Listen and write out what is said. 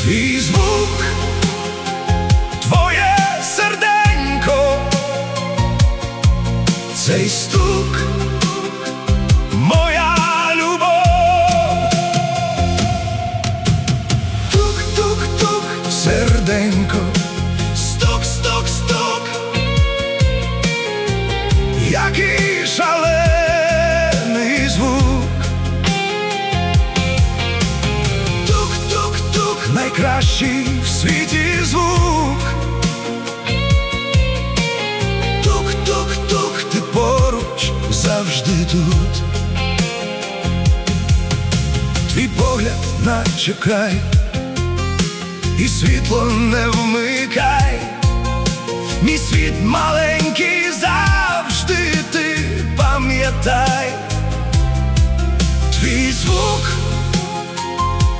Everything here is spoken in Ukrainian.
Твій звук, твоє серденько, цей стук, моя любов. Тук-тук-тук, серденько, стук-стук-стук, який шалений звук. Тук-тук-тук, найкращий в світі звук. Тук-тук-тук, ти поруч, завжди тут. Твій погляд наче край, і світло не вмикай. Мій світ маленький, завжди ти пам'ятай. Твій звук,